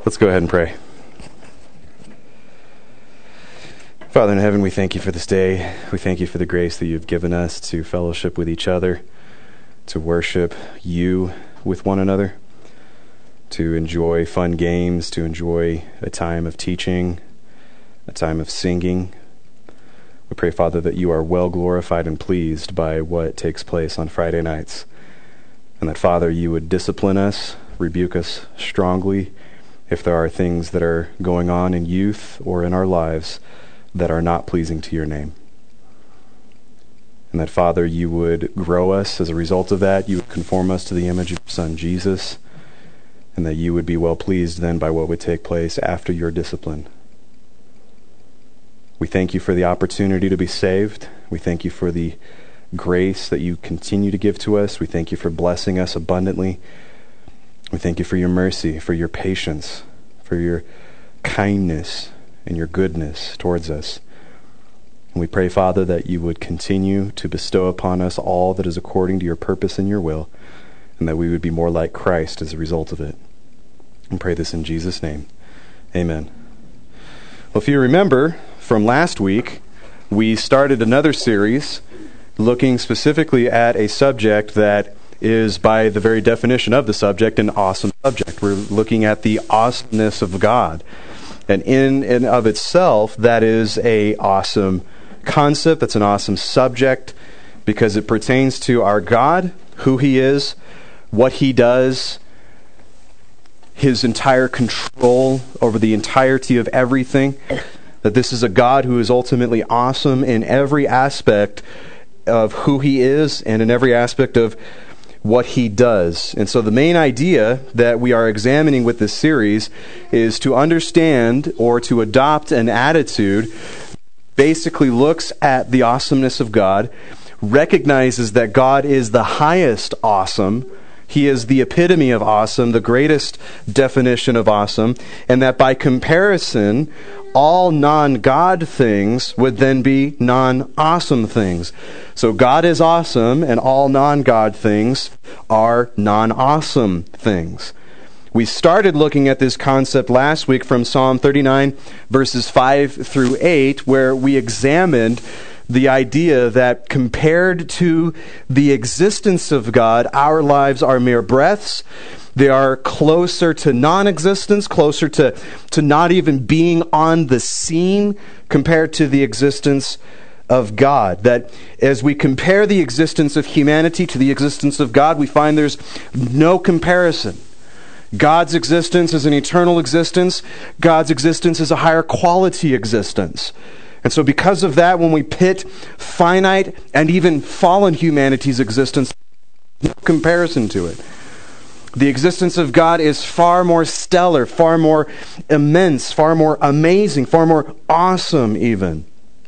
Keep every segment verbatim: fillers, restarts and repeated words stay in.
Let's go ahead and pray. Father in heaven, we thank you for this day. We thank you for the grace that you've given us to fellowship with each other, to worship you with one another, to enjoy fun games, to enjoy a time of teaching, a time of singing. We pray, Father, that you are well glorified and pleased by what takes place on Friday nights, and that, Father, you would discipline us, rebuke us strongly if there are things that are going on in youth or in our lives that are not pleasing to your name. And that, Father, you would grow us as a result of that. You would conform us to the image of your Son, Jesus, and that you would be well pleased then by what would take place after your discipline. We thank you for the opportunity to be saved. We thank you for the grace that you continue to give to us. We thank you for blessing us abundantly. We thank you for your mercy, for your patience, for your kindness and your goodness towards us. And we pray, Father, that you would continue to bestow upon us all that is according to your purpose and your will, and that we would be more like Christ as a result of it. And pray this in Jesus' name. Amen. Well, if you remember from last week, we started another series looking specifically at a subject that is, by the very definition of the subject, an awesome subject. We're looking at the awesomeness of God. And in and of itself, that is a awesome concept. That's an awesome subject because it pertains to our God, who he is, what he does, his entire control over the entirety of everything. That this is a God who is ultimately awesome in every aspect of who he is and in every aspect of what he does. And so the main idea that we are examining with this series is to understand or to adopt an attitude basically looks at the awesomeness of God, recognizes that God is the highest awesome, he is the epitome of awesome, the greatest definition of awesome, and that by comparison, all non-God things would then be non-awesome things. So God is awesome, and all non-God things are non-awesome things. We started looking at this concept last week from Psalm thirty-nine, verses five through eight, where we examined the idea that compared to the existence of God, our lives are mere breaths. They are closer to non-existence, closer to, to not even being on the scene compared to the existence of God. That as we compare the existence of humanity to the existence of God, we find there's no comparison. God's existence is an eternal existence. God's existence is a higher quality existence. And so because of that, when we pit finite and even fallen humanity's existence, no comparison to it. The existence of God is far more stellar, far more immense, far more amazing, far more awesome even.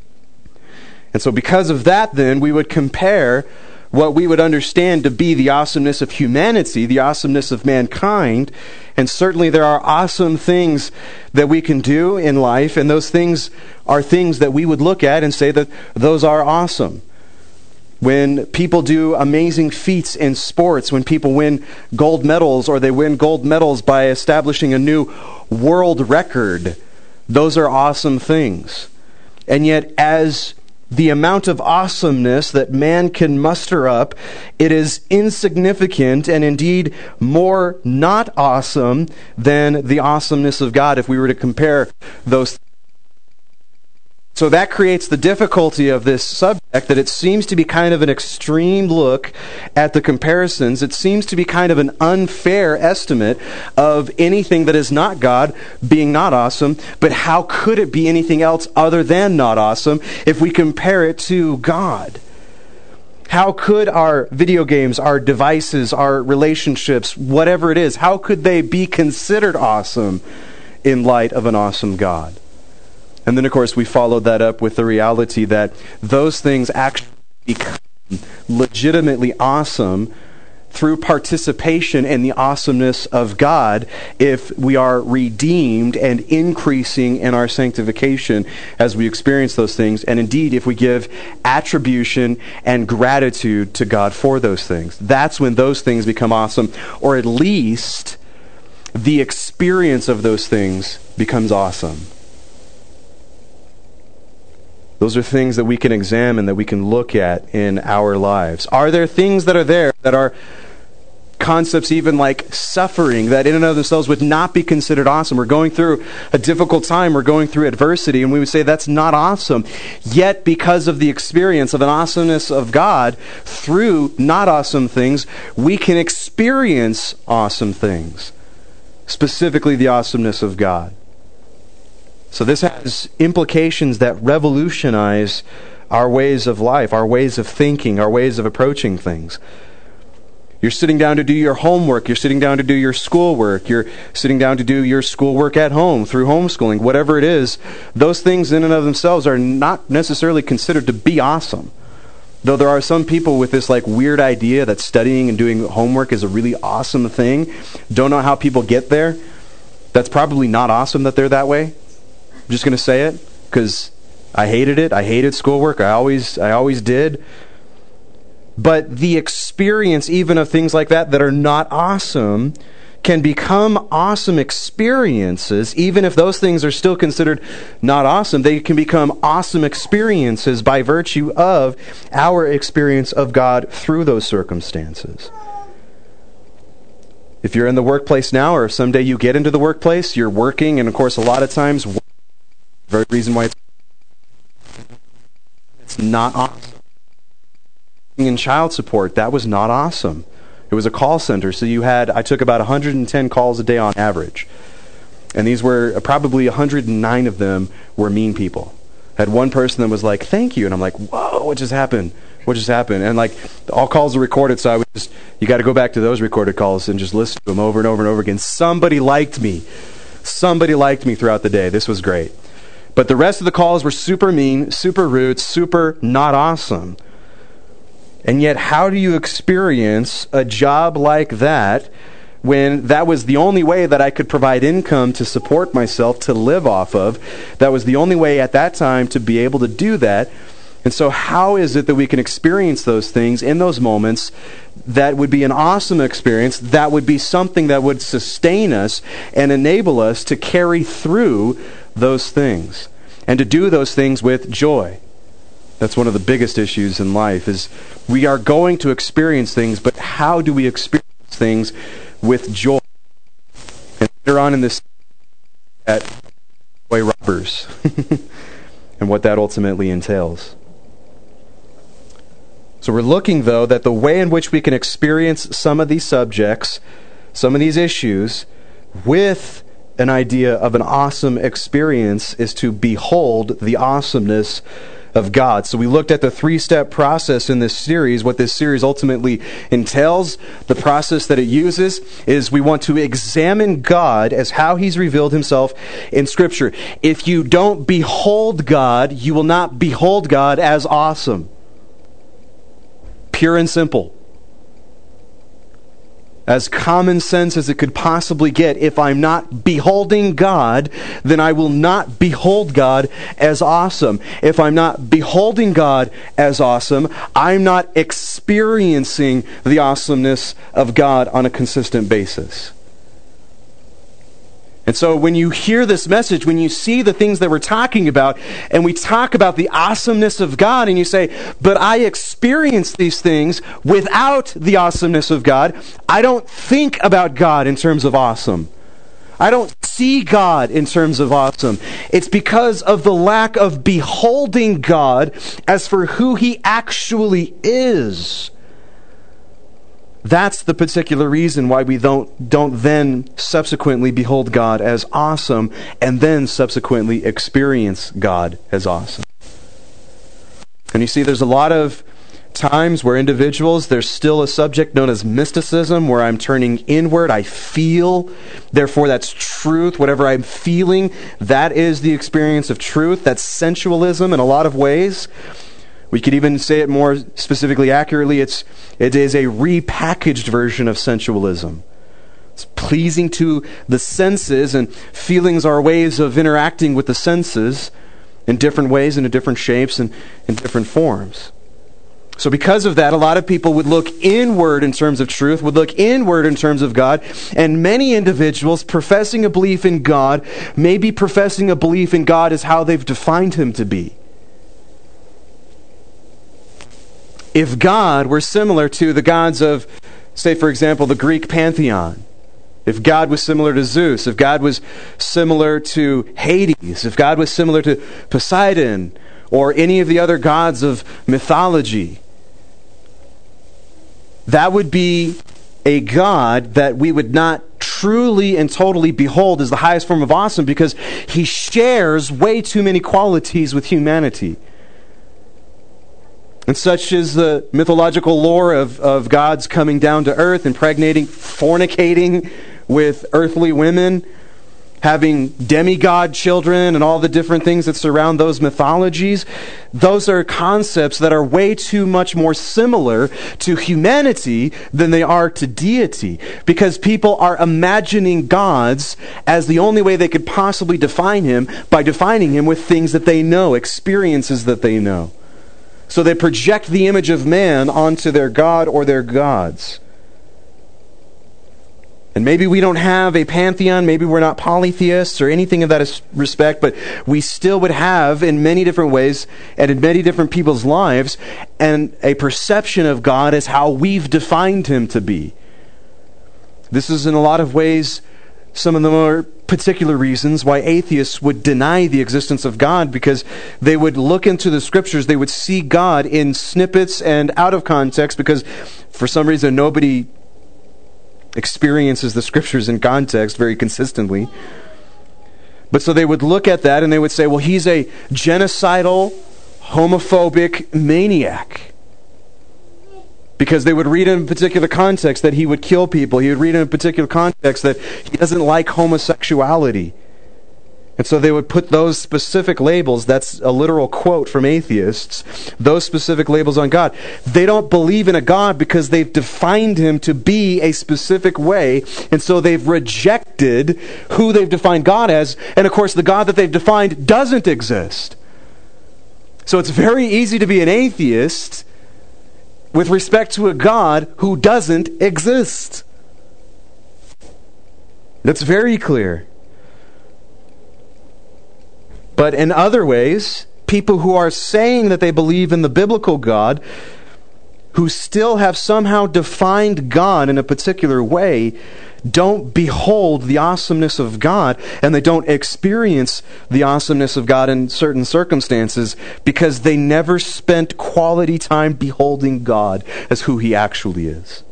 And so because of that, then, we would compare what we would understand to be the awesomeness of humanity, the awesomeness of mankind, and certainly there are awesome things that we can do in life, and those things are things that we would look at and say that those are awesome. When people do amazing feats in sports, when people win gold medals, or they win gold medals by establishing a new world record, those are awesome things. And yet, as the amount of awesomeness that man can muster up, it is insignificant and indeed more not awesome than the awesomeness of God if we were to compare those things. So that creates the difficulty of this subject, that it seems to be kind of an extreme look at the comparisons. It seems to be kind of an unfair estimate of anything that is not God being not awesome. But how could it be anything else other than not awesome if we compare it to God? How could our video games, our devices, our relationships, whatever it is, how could they be considered awesome in light of an awesome God? And then, of course, we followed that up with the reality that those things actually become legitimately awesome through participation in the awesomeness of God if we are redeemed and increasing in our sanctification as we experience those things, and indeed if we give attribution and gratitude to God for those things. That's when those things become awesome, or at least the experience of those things becomes awesome. Those are things that we can examine, that we can look at in our lives. Are there things that are there that are concepts even like suffering that in and of themselves would not be considered awesome? We're going through a difficult time, we're going through adversity, and we would say that's not awesome. Yet because of the experience of an awesomeness of God through not awesome things, we can experience awesome things, specifically the awesomeness of God. So this has implications that revolutionize our ways of life, our ways of thinking, our ways of approaching things. You're sitting down to do your homework, you're sitting down to do your schoolwork, you're sitting down to do your schoolwork at home through homeschooling, whatever it is, those things in and of themselves are not necessarily considered to be awesome. Though there are some people with this like weird idea that studying and doing homework is a really awesome thing. Don't know how people get there. That's probably not awesome that they're that way. I'm just going to say it because I hated it. I hated schoolwork. I always, I always did. But the experience even of things like that that are not awesome can become awesome experiences. Even if those things are still considered not awesome, they can become awesome experiences by virtue of our experience of God through those circumstances. If you're in the workplace now, or if someday you get into the workplace, you're working, and of course a lot of times the very reason why it's, it's not awesome. In child support, that was not awesome. It was a call center, so you had, I took about one hundred ten calls a day on average. And these were, probably one hundred nine of them were mean people. I had one person that was like, thank you, and I'm like, whoa, what just happened? What just happened? And like, all calls are recorded, so I would just, you got to go back to those recorded calls and just listen to them over and over and over again. Somebody liked me. Somebody liked me throughout the day. This was great. But the rest of the calls were super mean, super rude, super not awesome. And yet, how do you experience a job like that when that was the only way that I could provide income to support myself, to live off of? That was the only way at that time to be able to do that. And so how is it that we can experience those things in those moments that would be an awesome experience, that would be something that would sustain us and enable us to carry through those things and to do those things with joy? That's one of the biggest issues in life, is we are going to experience things, but how do we experience things with joy? And later on in this, at joy robbers, and what that ultimately entails. So we're looking, though, that the way in which we can experience some of these subjects, some of these issues, with an idea of an awesome experience is to behold the awesomeness of God. So we looked at the three-step process in this series. What this series ultimately entails, the process that it uses, is we want to examine God as how He's revealed Himself in Scripture. If you don't behold God, you will not behold God as awesome. Pure and simple. As common sense as it could possibly get. If I'm not beholding God, then I will not behold God as awesome. If I'm not beholding God as awesome, I'm not experiencing the awesomeness of God on a consistent basis. And so when you hear this message, when you see the things that we're talking about, and we talk about the awesomeness of God, and you say, but I experience these things without the awesomeness of God, I don't think about God in terms of awesome. I don't see God in terms of awesome. It's because of the lack of beholding God as for who He actually is. That's the particular reason why we don't don't then subsequently behold God as awesome and then subsequently experience God as awesome. And you see, there's a lot of times where individuals, there's still a subject known as mysticism, where I'm turning inward, I feel, therefore that's truth. Whatever I'm feeling, that is the experience of truth. That's sensualism in a lot of ways. We could even say it more specifically accurately, it's, it is a repackaged version of sensualism. It's pleasing to the senses, and feelings are ways of interacting with the senses in different ways and in different shapes and in different forms. So because of that, a lot of people would look inward in terms of truth, would look inward in terms of God, and many individuals professing a belief in God may be professing a belief in God as how they've defined him to be. If God were similar to the gods of, say for example, the Greek pantheon, if God was similar to Zeus, if God was similar to Hades, if God was similar to Poseidon, or any of the other gods of mythology, that would be a God that we would not truly and totally behold as the highest form of awesome, because he shares way too many qualities with humanity. And such is the mythological lore of, of gods coming down to earth, impregnating, fornicating with earthly women, having demigod children, and all the different things that surround those mythologies. Those are concepts that are way too much more similar to humanity than they are to deity, because people are imagining gods as the only way they could possibly define him, by defining him with things that they know, experiences that they know. So they project the image of man onto their god or their gods. And maybe we don't have a pantheon, maybe we're not polytheists or anything of that respect, but we still would have, in many different ways and in many different people's lives, and a perception of God as how we've defined him to be. This is in a lot of ways some of the more particular reasons why atheists would deny the existence of God, because they would look into the scriptures, they would see God in snippets and out of context, because for some reason nobody experiences the scriptures in context very consistently. But so they would look at that and they would say, well, he's a genocidal, homophobic maniac. Because they would read in a particular context that he would kill people. He would read in a particular context that he doesn't like homosexuality. And so they would put those specific labels, that's a literal quote from atheists, those specific labels on God. They don't believe in a God because they've defined him to be a specific way, and so they've rejected who they've defined God as, and of course the God that they've defined doesn't exist. So it's very easy to be an atheist with respect to a God who doesn't exist. That's very clear. But in other ways, people who are saying that they believe in the biblical God, who still have somehow defined God in a particular way, don't behold the awesomeness of God, and they don't experience the awesomeness of God in certain circumstances because they never spent quality time beholding God as who he actually is.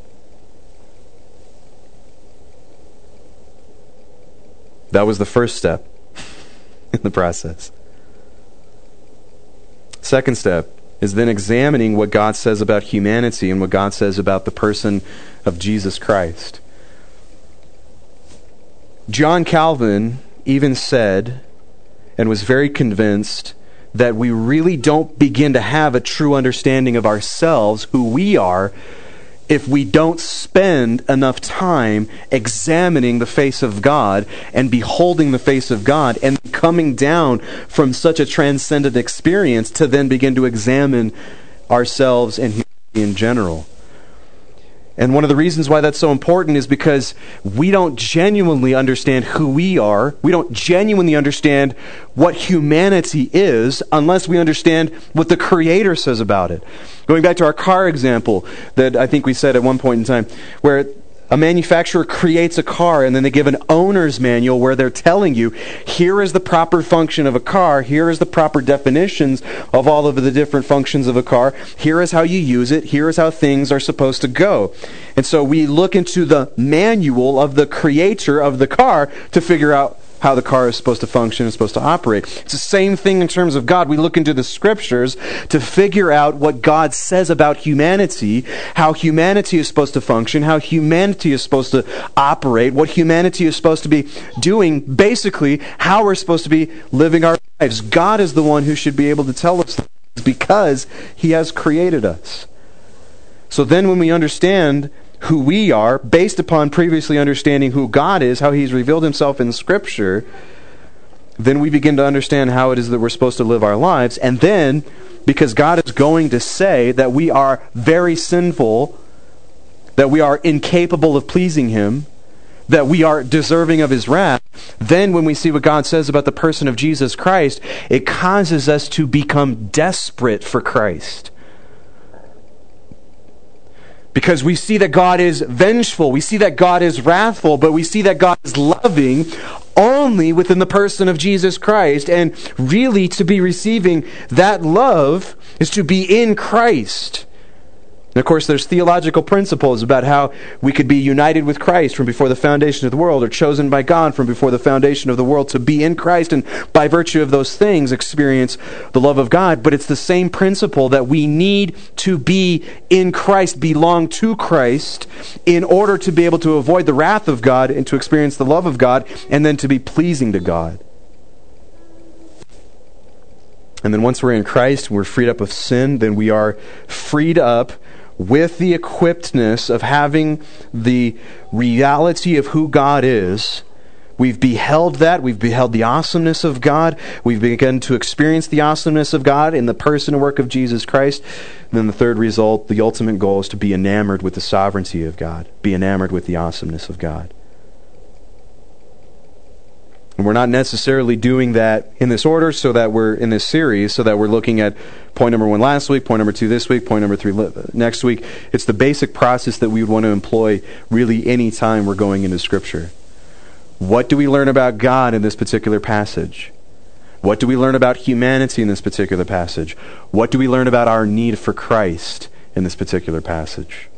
That was the first step in the process. Second step is then examining what God says about humanity and what God says about the person of Jesus Christ. John Calvin even said, and was very convinced, that we really don't begin to have a true understanding of ourselves, who we are, if we don't spend enough time examining the face of God and beholding the face of God and coming down from such a transcendent experience to then begin to examine ourselves and humanity in general. And one of the reasons why that's so important is because we don't genuinely understand who we are. We don't genuinely understand what humanity is unless we understand what the Creator says about it. Going back to our car example that I think we said at one point in time, where a manufacturer creates a car and then they give an owner's manual where they're telling you, here is the proper function of a car, here is the proper definitions of all of the different functions of a car, here is how you use it, here is how things are supposed to go. And so we look into the manual of the creator of the car to figure out how the car is supposed to function and supposed to operate. It's the same thing in terms of God. We look into the scriptures to figure out what God says about humanity, how humanity is supposed to function, how humanity is supposed to operate, what humanity is supposed to be doing, basically how we're supposed to be living our lives. God is the one who should be able to tell us this because he has created us. So then when we understand who we are, based upon previously understanding who God is, how he's revealed himself in Scripture, then we begin to understand how it is that we're supposed to live our lives. And then, because God is going to say that we are very sinful, that we are incapable of pleasing Him, that we are deserving of His wrath, then when we see what God says about the person of Jesus Christ, it causes us to become desperate for Christ. Because we see that God is vengeful, we see that God is wrathful, but we see that God is loving only within the person of Jesus Christ. And really, to be receiving that love is to be in Christ. And of course, there's theological principles about how we could be united with Christ from before the foundation of the world, or chosen by God from before the foundation of the world to be in Christ, and by virtue of those things experience the love of God. But it's the same principle that we need to be in Christ, belong to Christ, in order to be able to avoid the wrath of God and to experience the love of God, and then to be pleasing to God. And then once we're in Christ, we're freed up of sin, then we are freed up with the equippedness of having the reality of who God is. We've beheld that. We've beheld the awesomeness of God. We've begun to experience the awesomeness of God in the person and work of Jesus Christ. And then the third result, the ultimate goal, is to be enamored with the sovereignty of God. Be enamored with the awesomeness of God. And we're not necessarily doing that in this order, so that we're in this series, so that we're looking at point number one last week, point number two this week, point number three next week. It's the basic process that we would want to employ really any time we're going into Scripture. What do we learn about God in this particular passage? What do we learn about humanity in this particular passage? What do we learn about our need for Christ in this particular passage?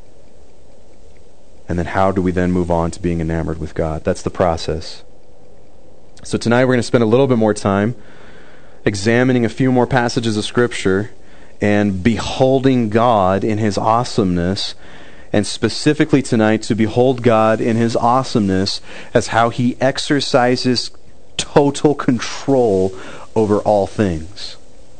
And then how do we then move on to being enamored with God? That's the process. So tonight we're going to spend a little bit more time examining a few more passages of Scripture and beholding God in His awesomeness, and specifically tonight to behold God in His awesomeness as how He exercises total control over all things.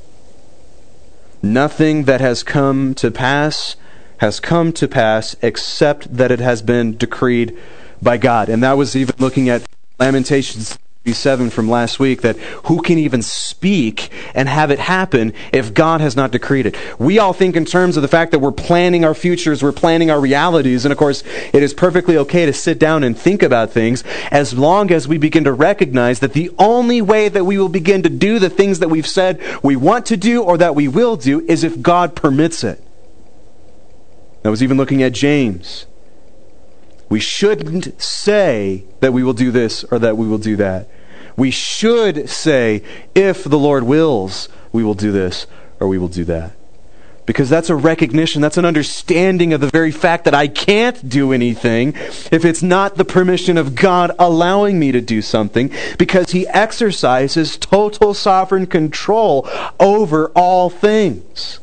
Nothing that has come to pass has come to pass except that it has been decreed by God. And that was even looking at Lamentations seven from last week, that who can even speak and have it happen if God has not decreed it? We all think in terms of the fact that we're planning our futures, we're planning our realities, and of course it is perfectly okay to sit down and think about things as long as we begin to recognize that the only way that we will begin to do the things that we've said we want to do or that we will do is if God permits it. I was even looking at James. We shouldn't say that we will do this or that we will do that. We should say, if the Lord wills, we will do this or we will do that. Because that's a recognition, that's an understanding of the very fact that I can't do anything if it's not the permission of God allowing me to do something, because He exercises total sovereign control over all things.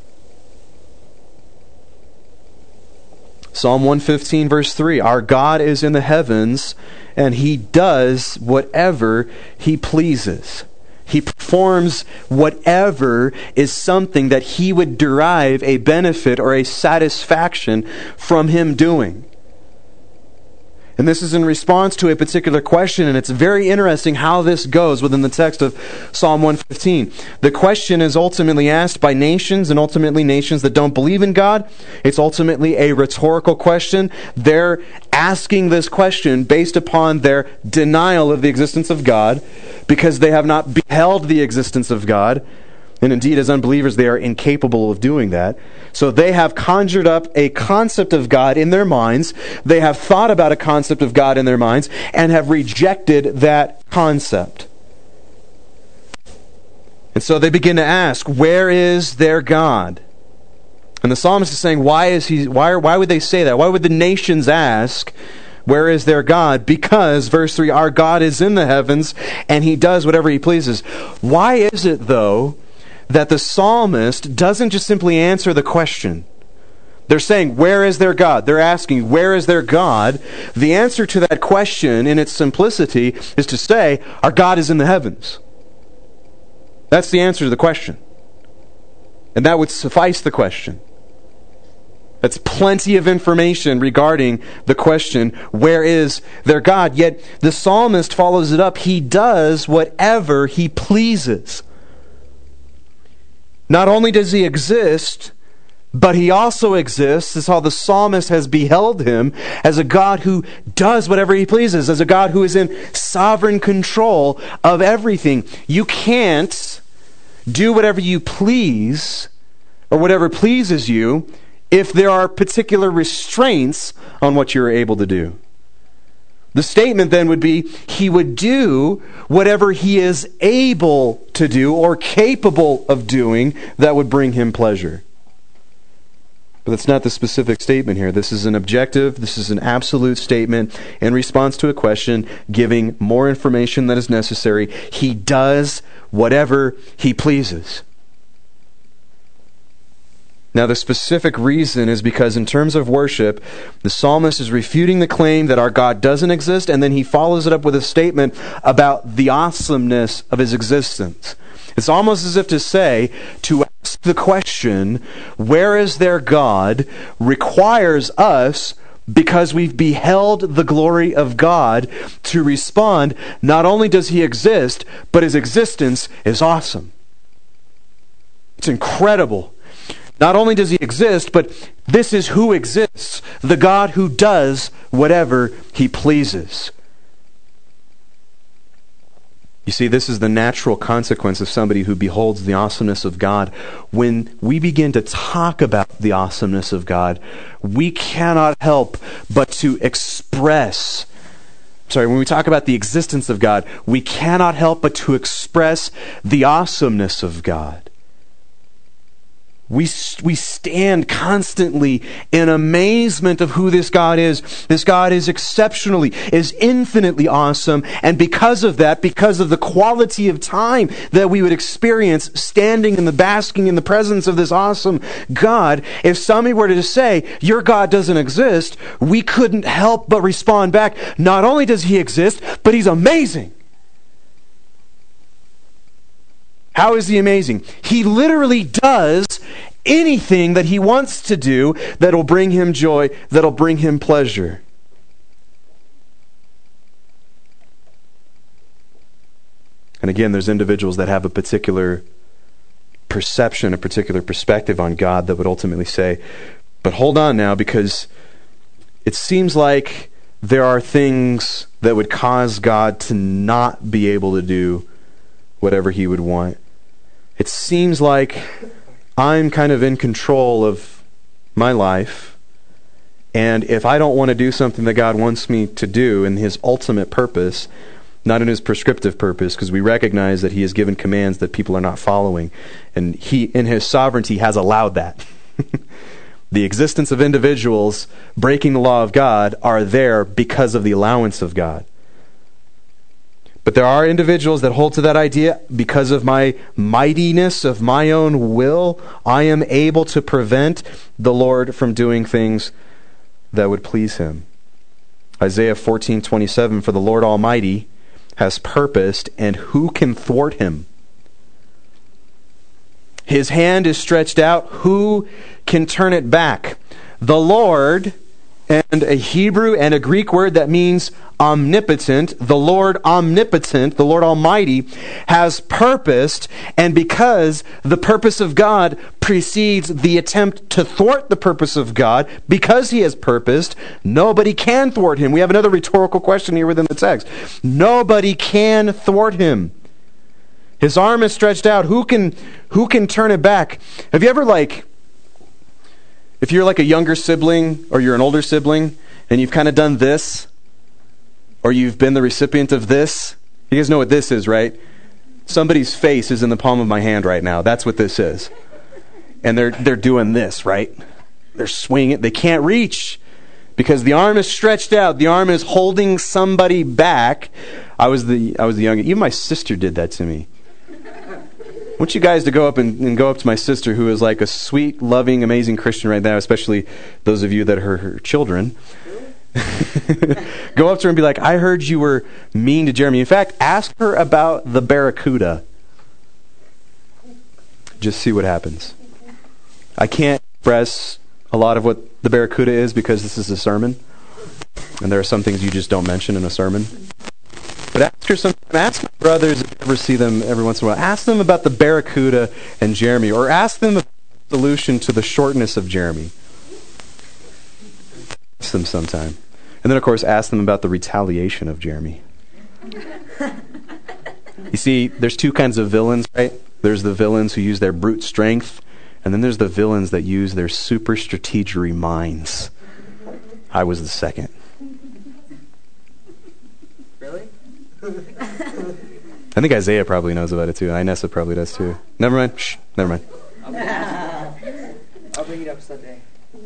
Psalm one fifteen, verse three, our God is in the heavens, and He does whatever He pleases. He performs whatever is something that He would derive a benefit or a satisfaction from Him doing. And this is in response to a particular question, and it's very interesting how this goes within the text of Psalm one fifteen. The question is ultimately asked by nations, and ultimately nations that don't believe in God. It's ultimately a rhetorical question. They're asking this question based upon their denial of the existence of God, because they have not beheld the existence of God. And indeed, as unbelievers, they are incapable of doing that. So they have conjured up a concept of God in their minds. They have thought about a concept of God in their minds and have rejected that concept. And so they begin to ask, where is their God? And the psalmist is saying, why is he? Why, why would they say that? Why would the nations ask, where is their God? Because, verse three, our God is in the heavens and He does whatever He pleases. Why is it, though, that the psalmist doesn't just simply answer the question? They're saying, where is their God? They're asking, where is their God? The answer to that question, in its simplicity, is to say, our God is in the heavens. That's the answer to the question. And that would suffice the question. That's plenty of information regarding the question, where is their God? Yet the psalmist follows it up. He does whatever he pleases. Not only does he exist, but he also exists as how the psalmist has beheld him as a God who does whatever he pleases, as a God who is in sovereign control of everything. You can't do whatever you please or whatever pleases you if there are particular restraints on what you're able to do. The statement then would be, he would do whatever he is able to do or capable of doing that would bring him pleasure. But that's not the specific statement here. This is an objective, this is an absolute statement in response to a question, giving more information than is necessary. He does whatever he pleases. Now, the specific reason is because in terms of worship, the psalmist is refuting the claim that our God doesn't exist, and then he follows it up with a statement about the awesomeness of his existence. It's almost as if to say, to ask the question, where is their God, requires us, because we've beheld the glory of God, to respond, not only does he exist, but his existence is awesome. It's incredible. Not only does he exist, but this is who exists, the God who does whatever he pleases. You see, this is the natural consequence of somebody who beholds the awesomeness of God. When we begin to talk about the awesomeness of God, we cannot help but to express, sorry, when we talk about the existence of God, we cannot help but to express the awesomeness of God. We, we stand constantly in amazement of who this God is. This God is exceptionally, is infinitely awesome. And because of that, because of the quality of time that we would experience standing in the basking in the presence of this awesome God, if somebody were to say, your God doesn't exist, we couldn't help but respond back. Not only does he exist, but he's amazing. How is he amazing? He literally does anything that he wants to do that'll bring him joy, that'll bring him pleasure. And again, there's individuals that have a particular perception, a particular perspective on God that would ultimately say, but hold on now, because it seems like there are things that would cause God to not be able to do whatever he would want. It seems like I'm kind of in control of my life, and if I don't want to do something that God wants me to do in his ultimate purpose, not in his prescriptive purpose, because we recognize that he has given commands that people are not following, and he, in his sovereignty, has allowed that. The existence of individuals breaking the law of God are there because of the allowance of God. But there are individuals that hold to that idea, because of my mightiness of my own will, I am able to prevent the Lord from doing things that would please him. Isaiah fourteen twenty-seven, for the Lord Almighty has purposed, and who can thwart him? His hand is stretched out, who can turn it back? The Lord, and a Hebrew and a Greek word that means omnipotent, the Lord omnipotent, the Lord Almighty, has purposed, and because the purpose of God precedes the attempt to thwart the purpose of God, because he has purposed, nobody can thwart him. We have another rhetorical question here within the text. Nobody can thwart him. His arm is stretched out. Who can, who can turn it back? Have you ever, like, if you're like a younger sibling or you're an older sibling and you've kind of done this, or you've been the recipient of this, you guys know what this is, right? Somebody's face is in the palm of my hand right now. That's what this is. And they're they're doing this, right? They're swinging. They can't reach because the arm is stretched out. The arm is holding somebody back. I was the I was the youngest. Even my sister did that to me. I want you guys to go up and, and go up to my sister, who is like a sweet, loving, amazing Christian right now, especially those of you that are her children. Go up to her and be like, I heard you were mean to Jeremy. In fact, ask her about the Barracuda. Just see what happens. I can't express a lot of what the Barracuda is because this is a sermon. And there are some things you just don't mention in a sermon. But ask her sometime, ask my brothers if you ever see them every once in a while. Ask them about the Barracuda and Jeremy, or ask them the solution to the shortness of Jeremy. Ask them sometime. And then, of course, ask them about the retaliation of Jeremy. You see, there's two kinds of villains, right? There's the villains who use their brute strength, and then there's the villains that use their super strategery minds. I was the second. Really? I think Isaiah probably knows about it too. Inessa probably does too. Never mind. Shh. Never mind. I'll bring, I'll bring it up Sunday.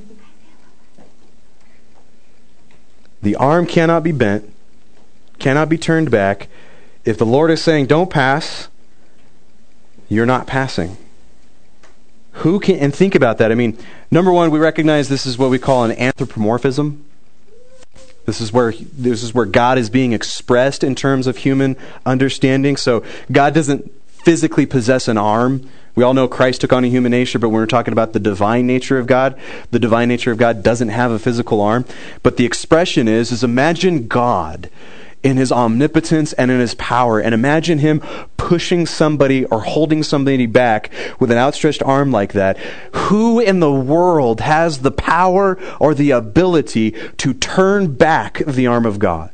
The arm cannot be bent, cannot be turned back. If the Lord is saying, don't pass, you're not passing. Who can, and think about that. I mean, number one, we recognize this is what we call an anthropomorphism. This is where this is where God is being expressed in terms of human understanding. So God doesn't physically possess an arm. We all know Christ took on a human nature, but when we're talking about the divine nature of God, the divine nature of God doesn't have a physical arm. But the expression is, is imagine God in his omnipotence and in his power, and imagine him pushing somebody or holding somebody back with an outstretched arm like that. Who in the world has the power or the ability to turn back the arm of God?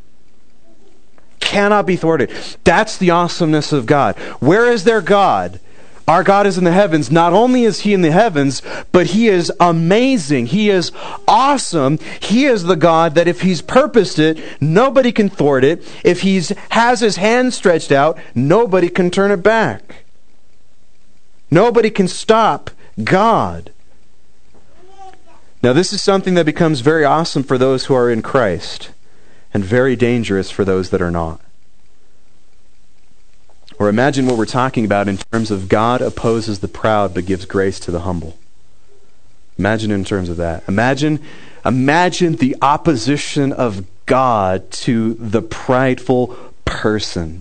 Cannot be thwarted. That's the awesomeness of God. Where is their God? Our God is in the heavens. Not only is he in the heavens, but he is amazing. He is awesome. He is the God that if he's purposed it, nobody can thwart it. If he has his hand stretched out, nobody can turn it back. Nobody can stop God. Now, this is something that becomes very awesome for those who are in Christ and very dangerous for those that are not. Or imagine what we're talking about in terms of God opposes the proud but gives grace to the humble. Imagine in terms of that. Imagine, imagine the opposition of God to the prideful person.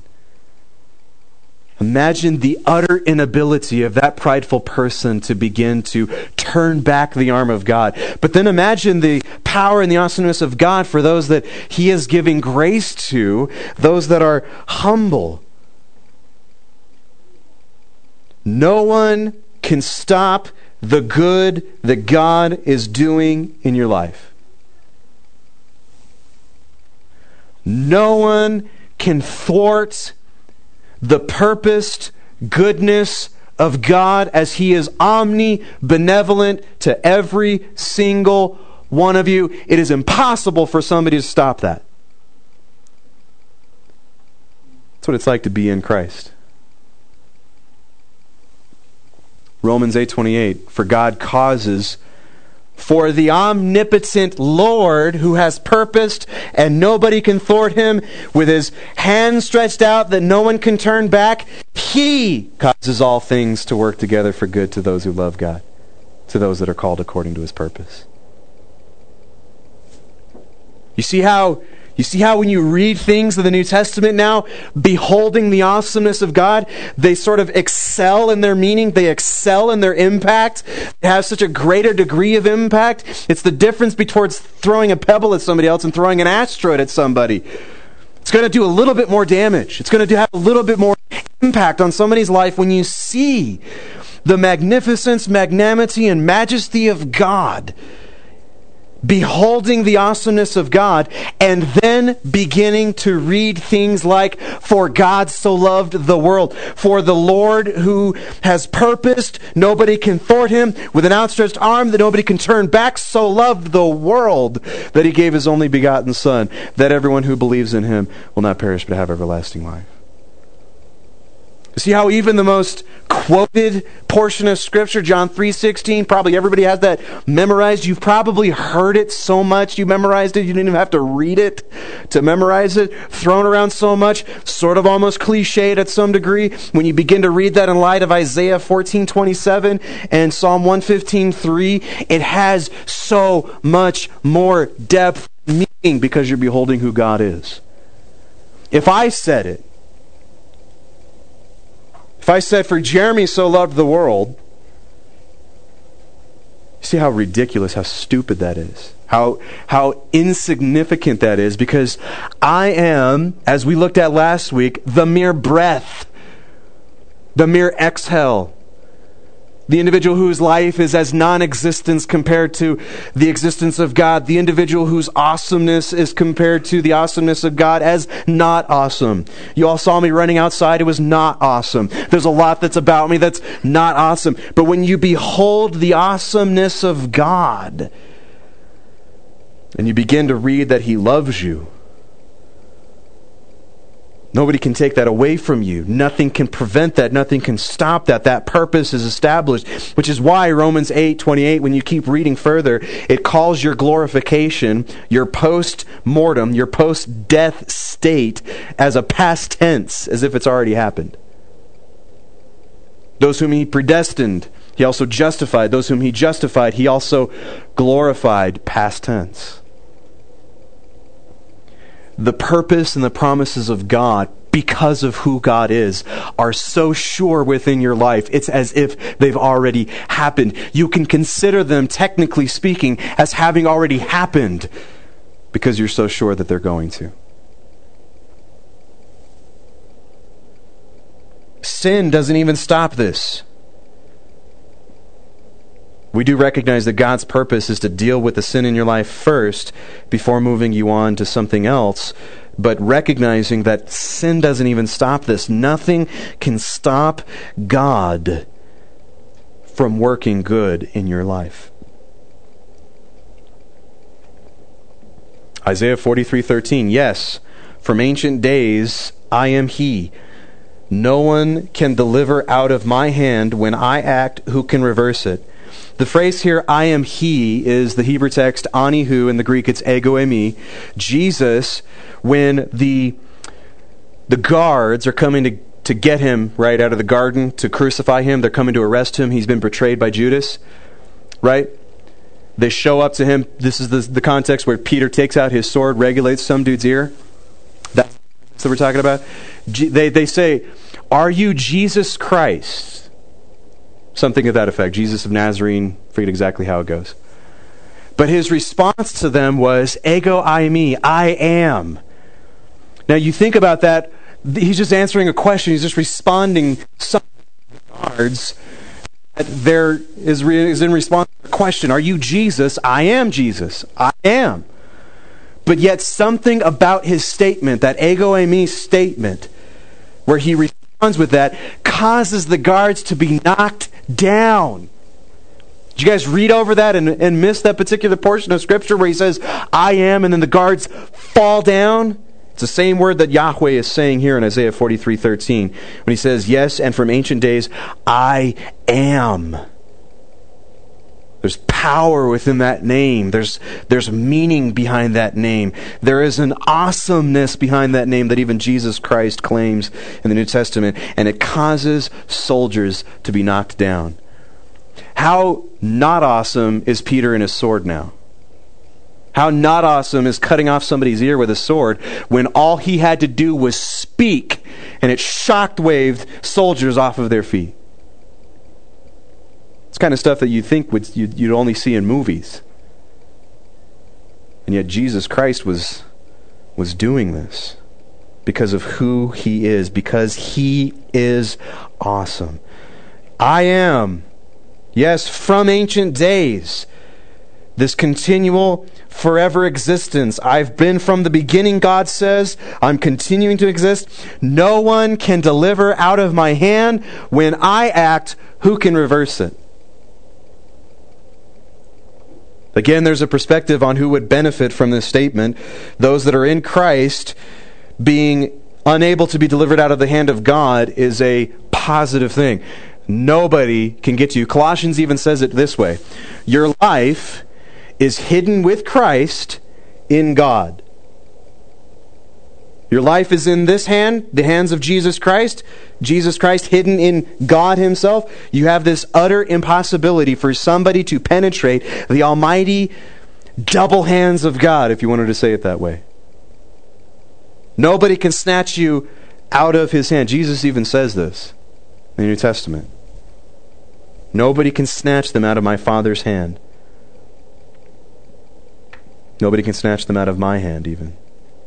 Imagine the utter inability of that prideful person to begin to turn back the arm of God. But then imagine the power and the awesomeness of God for those that he is giving grace to, those that are humble. No one can stop the good that God is doing in your life. No one can thwart the purposed goodness of God as he is omnibenevolent to every single one of you. It is impossible for somebody to stop that. That's what it's like to be in Christ. Romans eight twenty-eight, for God causes for the omnipotent Lord who has purposed and nobody can thwart him with his hand stretched out that no one can turn back. He causes all things to work together for good to those who love God, to those that are called according to his purpose. You see how You see how when you read things of the New Testament now, beholding the awesomeness of God, they sort of excel in their meaning, they excel in their impact, they have such a greater degree of impact. It's the difference between throwing a pebble at somebody else and throwing an asteroid at somebody. It's going to do a little bit more damage. It's going to have a little bit more impact on somebody's life when you see the magnificence, magnanimity, and majesty of God, beholding the awesomeness of God, and then beginning to read things like, for God so loved the world, for the Lord who has purposed, nobody can thwart him, with an outstretched arm that nobody can turn back, so loved the world that he gave his only begotten Son, that everyone who believes in him will not perish but have everlasting life. You see how even the most quoted portion of Scripture, John three sixteen, probably everybody has that memorized. You've probably heard it so much, you memorized it, you didn't even have to read it to memorize it. Thrown around so much, sort of almost cliched at some degree. When you begin to read that in light of Isaiah fourteen twenty-seven and Psalm one fifteen three, it has so much more depth and meaning because you're beholding who God is. If I said it, If I said, for Jeremy so loved the world, See how ridiculous, how stupid that is. How, how insignificant that is, because I am, as we looked at last week, the mere breath, the mere exhale. The individual whose life is as non-existence compared to the existence of God. The individual whose awesomeness is compared to the awesomeness of God as not awesome. You all saw me running outside. It was not awesome. There's a lot that's about me that's not awesome. But when you behold the awesomeness of God, and you begin to read that He loves you, nobody can take that away from you. Nothing can prevent that. Nothing can stop that. That purpose is established, which is why Romans eight twenty-eight, when you keep reading further, it calls your glorification, your post-mortem, your post-death state as a past tense, as if it's already happened. Those whom He predestined, He also justified. Those whom He justified, He also glorified, past tense. The purpose and the promises of God, because of who God is, are so sure within your life. It's as if they've already happened. You can consider them, technically speaking, as having already happened because you're so sure that they're going to. Sin doesn't even stop this. We do recognize that God's purpose is to deal with the sin in your life first before moving you on to something else. But recognizing that sin doesn't even stop this. Nothing can stop God from working good in your life. Isaiah forty-three thirteen. Yes, from ancient days I am He. No one can deliver out of my hand. When I act, who can reverse it? The phrase here, I am He, is the Hebrew text anihu. In the Greek, it's ego eimi. Jesus, when the the guards are coming to, to get Him right out of the garden to crucify Him, they're coming to arrest Him. He's been betrayed by Judas, right? They show up to Him. This is the, the context where Peter takes out his sword, regulates some dude's ear. That's what we're talking about. They, they say, are you Jesus Christ? Something of that effect. Jesus of Nazarene. Forget exactly how it goes. But His response to them was, ego eimi, I am. Now you think about that. He's just answering a question. He's just responding to some guards. There is, is in response to a question. Are you Jesus? I am Jesus. I am. But yet something about His statement, that ego eimi statement, where He responds with that, causes the guards to be knocked down. Did you guys read over that and, and miss that particular portion of Scripture where He says, I am, and then the guards fall down? It's the same word that Yahweh is saying here in Isaiah forty-three thirteen when He says, yes, and from ancient days, I am. There's power within that name. There's, there's meaning behind that name. There is an awesomeness behind that name that even Jesus Christ claims in the New Testament, and it causes soldiers to be knocked down. How not awesome is Peter and his sword now? How not awesome is cutting off somebody's ear with a sword when all he had to do was speak, and it shock-waved soldiers off of their feet? It's kind of stuff that you think would, you'd, you'd only see in movies. And yet Jesus Christ was, was doing this because of who He is, because He is awesome. I am, yes, from ancient days, this continual, forever existence. I've been from the beginning, God says. I'm continuing to exist. No one can deliver out of my hand. When I act, who can reverse it? Again, there's a perspective on who would benefit from this statement. Those that are in Christ being unable to be delivered out of the hand of God is a positive thing. Nobody can get to you. Colossians even says it this way. Your life is hidden with Christ in God. Your life is in this hand, the hands of Jesus Christ. Jesus Christ hidden in God Himself. You have this utter impossibility for somebody to penetrate the almighty double hands of God, if you wanted to say it that way. Nobody can snatch you out of His hand. Jesus even says this in the New Testament. Nobody can snatch them out of my Father's hand. Nobody can snatch them out of my hand even.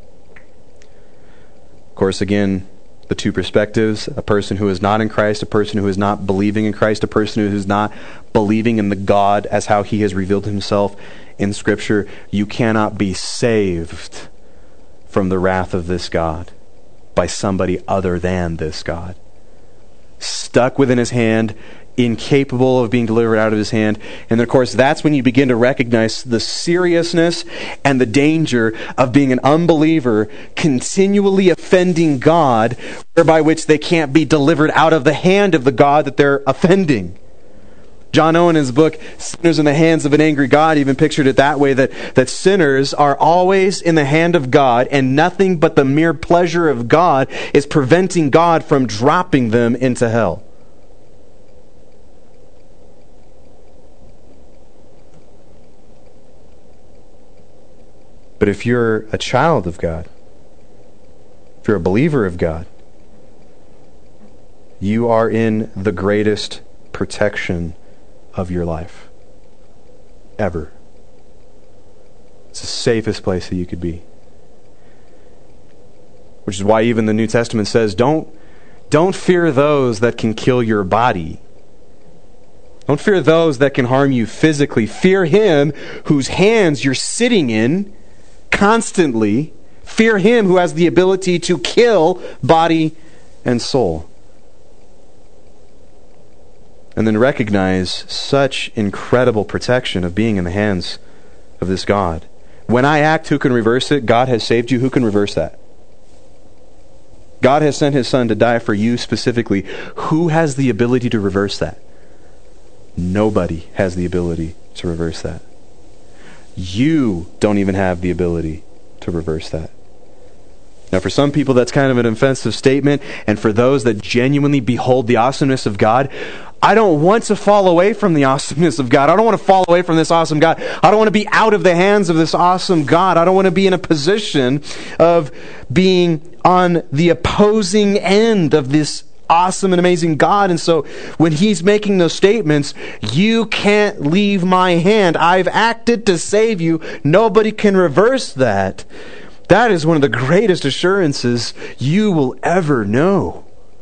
Of course, again, the two perspectives, a person who is not in Christ, a person who is not believing in Christ, a person who is not believing in the God as how he has revealed himself in Scripture. You cannot be saved from the wrath of this God by somebody other than this God. Stuck within his hand, incapable of being delivered out of his hand. And of course, that's when you begin to recognize the seriousness and the danger of being an unbeliever continually offending God, whereby which they can't be delivered out of the hand of the God that they're offending. John Owen, in his book, Sinners in the Hands of an Angry God, even pictured it that way, that, that sinners are always in the hand of God, and nothing but the mere pleasure of God is preventing God from dropping them into hell. But if you're a child of God, if you're a believer of God, you are in the greatest protection of your life ever. It's the safest place that you could be. Which is why even the New Testament says, don't, don't fear those that can kill your body. Don't fear those that can harm you physically. Fear him whose hands you're sitting in constantly. Fear him who has the ability to kill body and soul. And then recognize such incredible protection of being in the hands of this God. When I act, who can reverse it? God has saved you. Who can reverse that? God has sent his Son to die for you specifically. Who has the ability to reverse that? Nobody has the ability to reverse that. You don't even have the ability to reverse that. Now, for some people, that's kind of an offensive statement, and for those that genuinely behold the awesomeness of God, I don't want to fall away from the awesomeness of God. I don't want to fall away from this awesome God. I don't want to be out of the hands of this awesome God. I don't want to be in a position of being on the opposing end of this awesome and amazing God. And so when he's making those statements, you can't leave my hand. I've acted to save you. Nobody can reverse that. That is one of the greatest assurances you will ever know.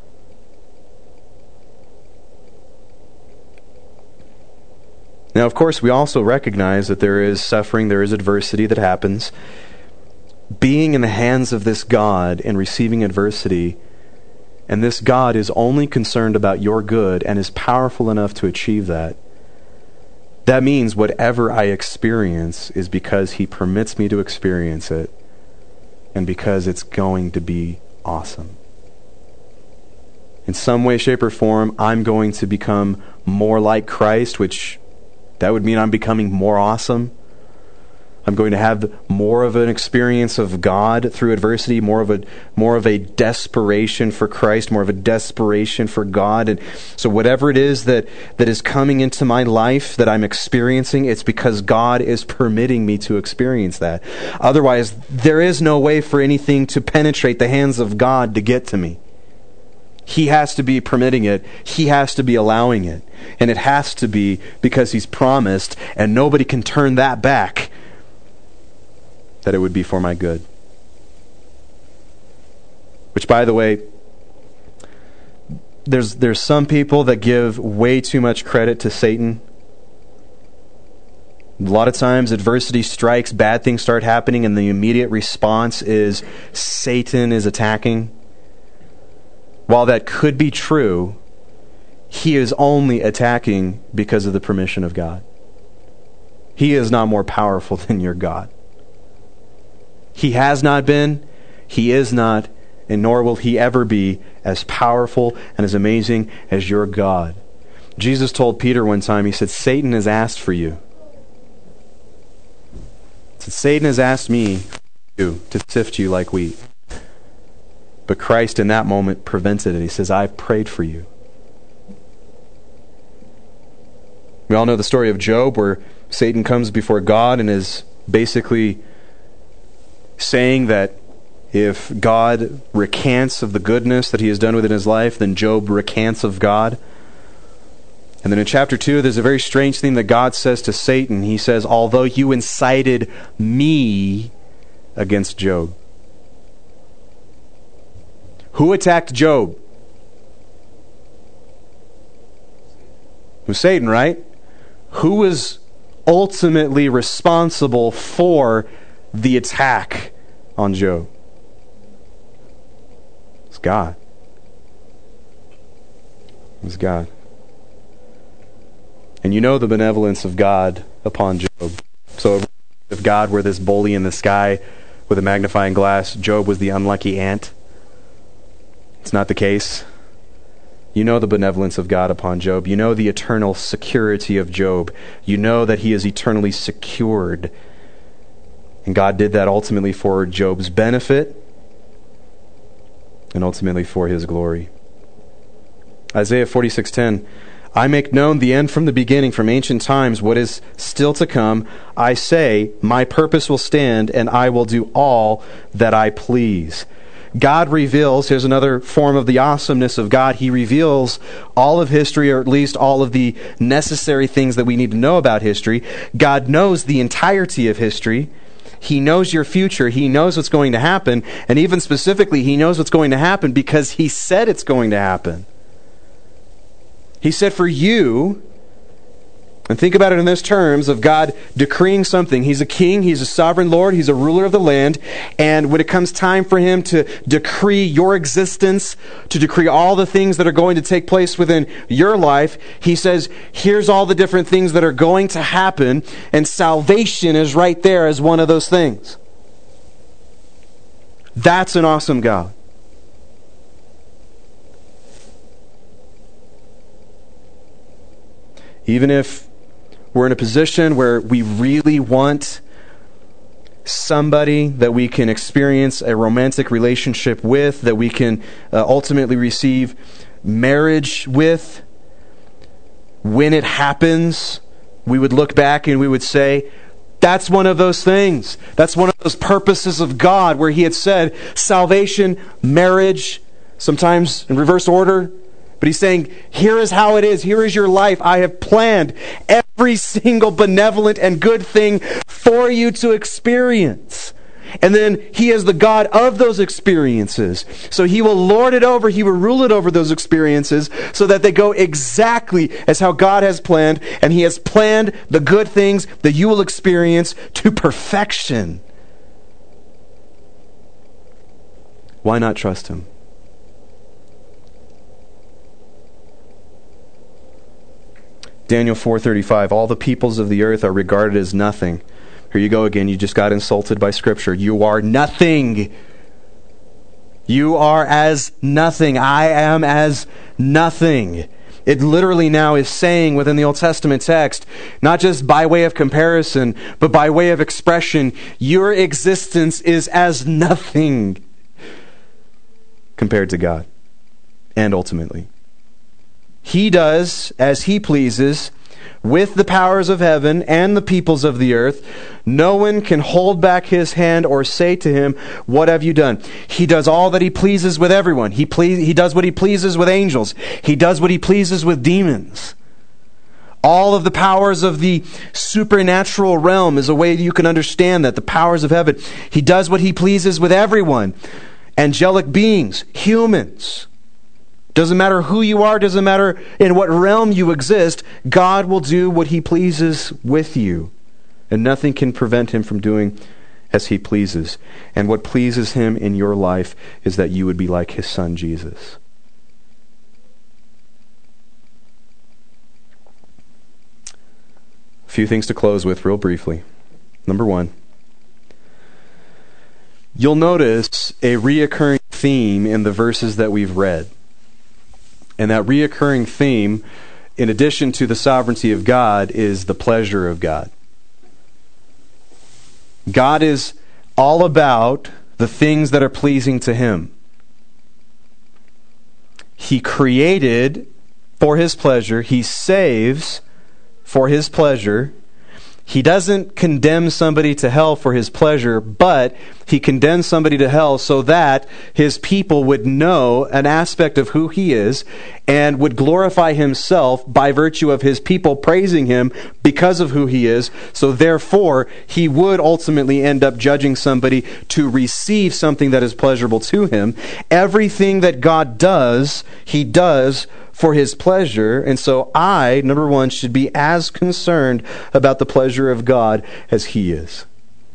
Now, of course, we also recognize that there is suffering, there is adversity that happens. Being in the hands of this God and receiving adversity, and this God is only concerned about your good and is powerful enough to achieve that, that means whatever I experience is because he permits me to experience it, and because it's going to be awesome. In some way, shape, or form, I'm going to become more like Christ, which that would mean I'm becoming more awesome. I'm going to have more of an experience of God through adversity, more of a more of a desperation for Christ, more of a desperation for God. And so whatever it is that, that is coming into my life that I'm experiencing, it's because God is permitting me to experience that. Otherwise, there is no way for anything to penetrate the hands of God to get to me. He has to be permitting it. He has to be allowing it. And it has to be because he's promised, and nobody can turn that back, that it would be for my good. Which, by the way, there's there's some people that give way too much credit to Satan. A lot of times adversity strikes, bad things start happening, and the immediate response is Satan is attacking. While that could be true, he is only attacking because of the permission of God. He is not more powerful than your God. He has not been, he is not, and nor will he ever be as powerful and as amazing as your God. Jesus told Peter one time, he said, Satan has asked for you. He said, Satan has asked me to sift you like wheat. But Christ in that moment prevented it. He says, I've prayed for you. We all know the story of Job, where Satan comes before God and is basically saying that if God recants of the goodness that he has done within his life, then Job recants of God. And then in chapter two, there's a very strange thing that God says to Satan. He says, although you incited me against Job. Who attacked Job? It was Satan, right? Who was ultimately responsible for the attack on Job? It's God. It was God. And you know the benevolence of God upon Job. So if God were this bully in the sky with a magnifying glass, Job was the unlucky ant. It's not the case. You know the benevolence of God upon Job. You know the eternal security of Job. You know that he is eternally secured. And God did that ultimately for Job's benefit and ultimately for his glory. Isaiah forty-six ten, I make known the end from the beginning, from ancient times, what is still to come. I say, my purpose will stand, and I will do all that I please. God reveals, here's another form of the awesomeness of God, He reveals all of history, or at least all of the necessary things that we need to know about history. God knows the entirety of history. He knows your future. He knows what's going to happen. And even specifically, He knows what's going to happen because He said it's going to happen. He said for you, and think about it in those terms of God decreeing something. He's a king, He's a sovereign Lord, He's a ruler of the land, and when it comes time for Him to decree your existence, to decree all the things that are going to take place within your life, He says, here's all the different things that are going to happen, and salvation is right there as one of those things. That's an awesome God. Even if we're in a position where we really want somebody that we can experience a romantic relationship with, that we can uh, ultimately receive marriage with, when it happens, we would look back and we would say, that's one of those things. That's one of those purposes of God where He had said salvation, marriage, sometimes in reverse order. But He's saying, here is how it is. Here is your life. I have planned every single benevolent and good thing for you to experience. And then He is the God of those experiences. So He will lord it over, He will rule it over those experiences so that they go exactly as how God has planned. And He has planned the good things that you will experience to perfection. Why not trust Him? Daniel four thirty-five, all the peoples of the earth are regarded as nothing. Here you go again, you just got insulted by Scripture. You are nothing. You are as nothing. I am as nothing. It literally now is saying within the Old Testament text, not just by way of comparison, but by way of expression, your existence is as nothing compared to God. And ultimately, He does as He pleases with the powers of heaven and the peoples of the earth. No one can hold back His hand or say to Him, what have you done? He does all that He pleases with everyone. He, ple- he does what He pleases with angels. He does what He pleases with demons. All of the powers of the supernatural realm is a way you can understand that. The powers of heaven. He does what He pleases with everyone. Angelic beings, humans. Doesn't matter who you are, doesn't matter in what realm you exist, God will do what He pleases with you. And nothing can prevent Him from doing as He pleases. And what pleases Him in your life is that you would be like His Son, Jesus. A few things to close with real briefly. Number one, you'll notice a reoccurring theme in the verses that we've read. And that reoccurring theme, in addition to the sovereignty of God, is the pleasure of God. God is all about the things that are pleasing to Him. He created for His pleasure. He saves for His pleasure. He doesn't condemn somebody to hell for his pleasure, but he condemns somebody to hell so that his people would know an aspect of who he is and would glorify himself by virtue of his people praising him because of who he is. So therefore, he would ultimately end up judging somebody to receive something that is pleasurable to him. Everything that God does, he does for his pleasure. And so I, number one, should be as concerned about the pleasure of God as he is.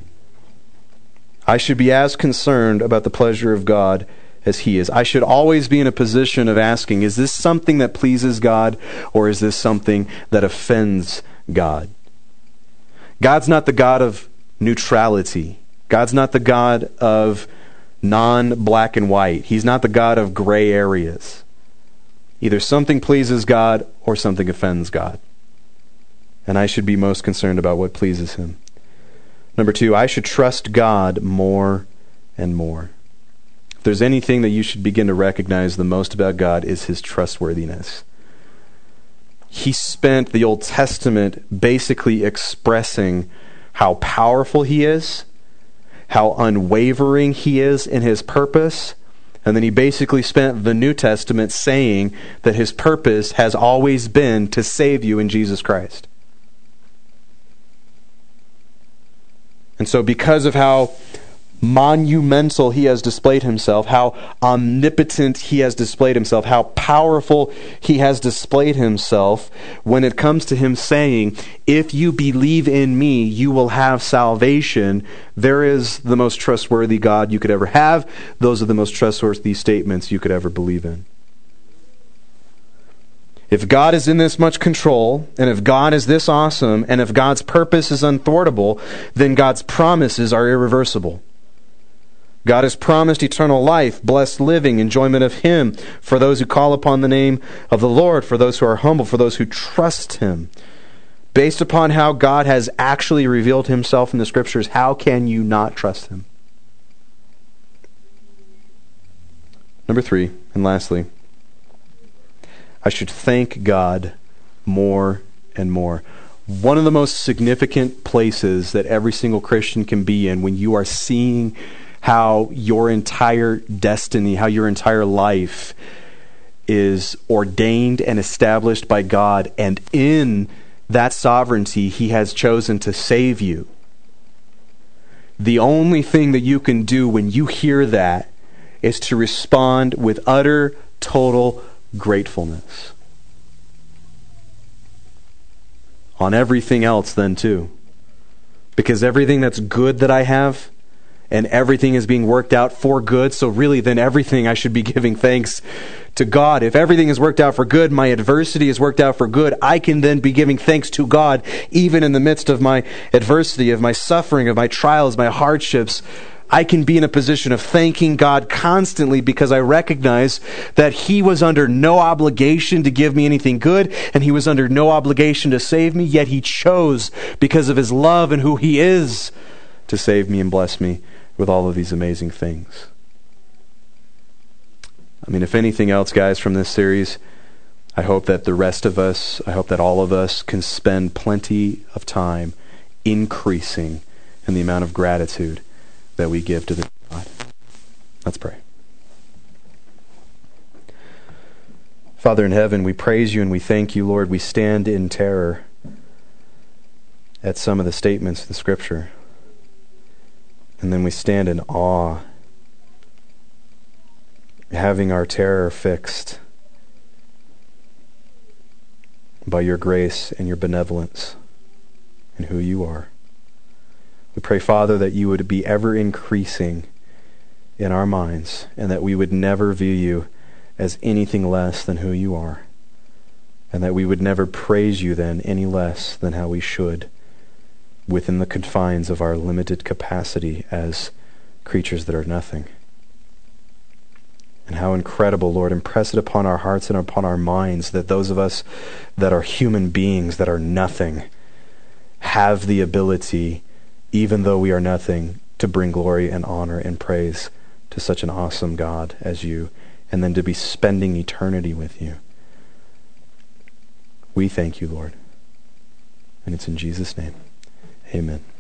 I should be as concerned about the pleasure of God as he is. I should always be in a position of asking, is this something that pleases God, or is this something that offends God? God's not the God of neutrality. God's not the God of non-black and white. He's not the God of gray areas. Either something pleases God or something offends God. And I should be most concerned about what pleases him. Number two, I should trust God more and more. If there's anything that you should begin to recognize the most about God, is his trustworthiness. He spent the Old Testament basically expressing how powerful he is, how unwavering he is in his purpose, and then he basically spent the New Testament saying that his purpose has always been to save you in Jesus Christ. And so because of how monumental he has displayed himself, how omnipotent he has displayed himself, how powerful he has displayed himself, when it comes to him saying, if you believe in me, you will have salvation, there is the most trustworthy God you could ever have. Those are the most trustworthy statements you could ever believe in. If God is in this much control, and if God is this awesome, and if God's purpose is unthwartable, then God's promises are irreversible. God has promised eternal life, blessed living, enjoyment of him for those who call upon the name of the Lord, for those who are humble, for those who trust him. Based upon how God has actually revealed himself in the Scriptures, how can you not trust him? Number three, and lastly, I should thank God more and more. One of the most significant places that every single Christian can be in when you are seeing how your entire destiny, how your entire life is ordained and established by God, and in that sovereignty, he has chosen to save you. The only thing that you can do when you hear that is to respond with utter, total gratefulness. On everything else then too. Because everything that's good that I have, and everything is being worked out for good, so really then everything I should be giving thanks to God. If everything is worked out for good, my adversity is worked out for good, I can then be giving thanks to God even in the midst of my adversity, of my suffering, of my trials, my hardships. I can be in a position of thanking God constantly because I recognize that he was under no obligation to give me anything good, and he was under no obligation to save me, yet he chose, because of his love and who he is, to save me and bless me with all of these amazing things. I mean, if anything else, guys, from this series, I hope that the rest of us, I hope that all of us can spend plenty of time increasing in the amount of gratitude that we give to the God. Let's pray. Father in heaven, we praise you and we thank you, Lord. We stand in terror at some of the statements in the Scripture. And then we stand in awe, having our terror fixed by your grace and your benevolence and who you are. We pray, Father, that you would be ever increasing in our minds, and that we would never view you as anything less than who you are, and that we would never praise you then any less than how we should within the confines of our limited capacity as creatures that are nothing. And how incredible, Lord, impress it upon our hearts and upon our minds that those of us that are human beings, that are nothing, have the ability, even though we are nothing, to bring glory and honor and praise to such an awesome God as you, and then to be spending eternity with you. We thank you, Lord. And it's in Jesus' name. Amen.